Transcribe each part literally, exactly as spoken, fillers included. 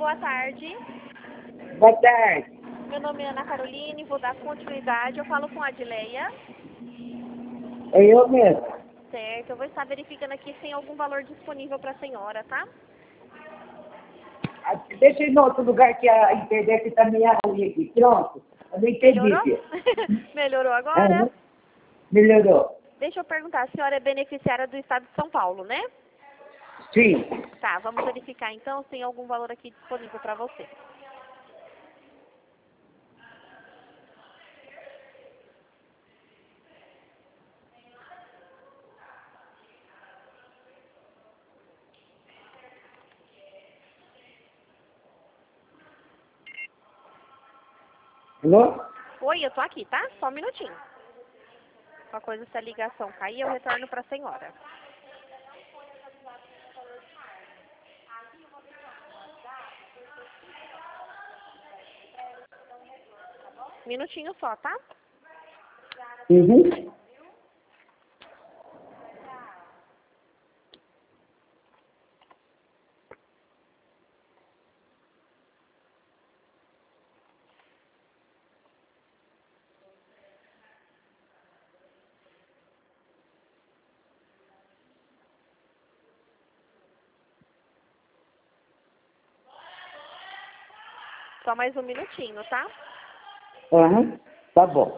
boa tarde. Boa tarde. Meu nome é Ana Caroline, vou dar continuidade. Eu falo com a Adileia. É eu mesmo. Certo, eu vou estar verificando aqui se tem algum valor disponível para a senhora, tá? Ah, deixa eu ir em outro lugar que a internet está meio ruim aqui. Pronto. Eu não entendi. Melhorou? filho. Melhorou agora? Aham. Melhorou. Deixa eu perguntar, a senhora é beneficiária do estado de São Paulo, né? Sim. Tá, vamos verificar então se tem algum valor aqui disponível para você. Alô? Oi, eu tô aqui, tá? Só um minutinho. Uma coisa, se a ligação cair, eu retorno para a senhora. Minutinho só, tá? Uhum. Só mais um minutinho, tá? Aham. Tá bom.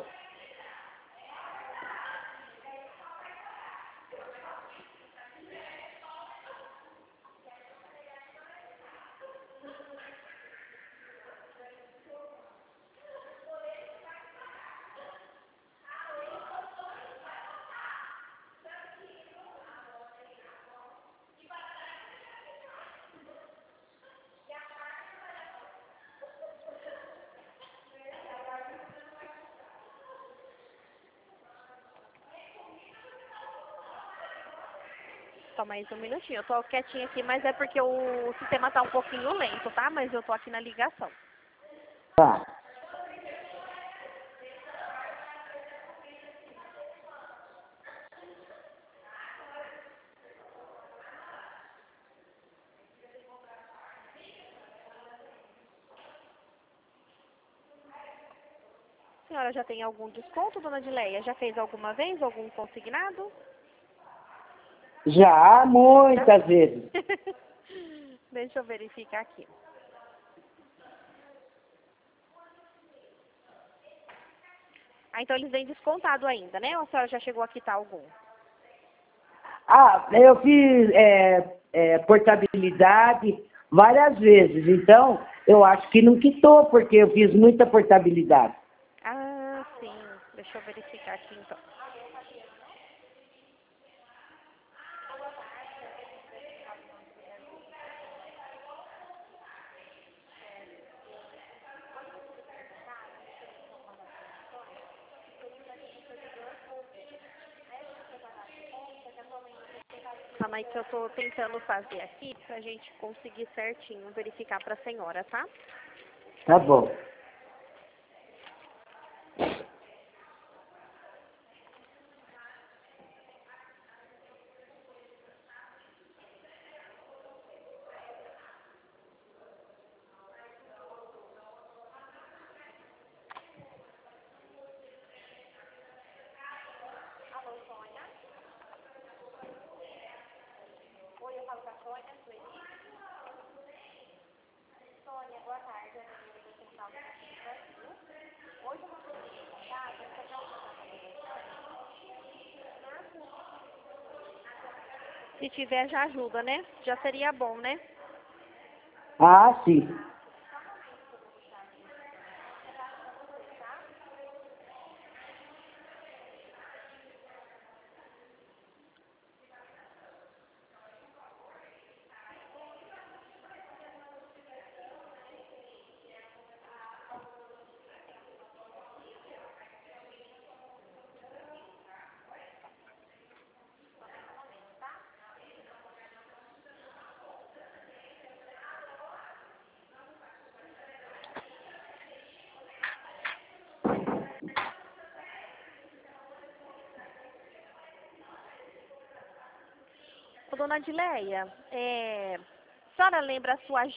Só mais um minutinho. Eu tô quietinha aqui, mas é porque o sistema tá um pouquinho lento, tá? Mas eu tô aqui na ligação. Tá. A senhora já tem algum desconto, dona Adileia? Já fez alguma vez algum consignado? Já, muitas vezes. Deixa eu verificar aqui. Ah, então eles vêm descontado ainda, né? Ou a senhora já chegou a quitar algum? Ah, eu fiz é, é, portabilidade várias vezes. Então, eu acho que não quitou, porque eu fiz muita portabilidade. Ah, sim. Deixa eu verificar aqui então. Calma aí que eu tô tentando fazer aqui pra gente conseguir certinho verificar pra senhora, tá? Tá bom. Se tiver já ajuda, né? Já seria bom, né? Ah, sim. Ô, dona Adileia, é... a senhora lembra a sua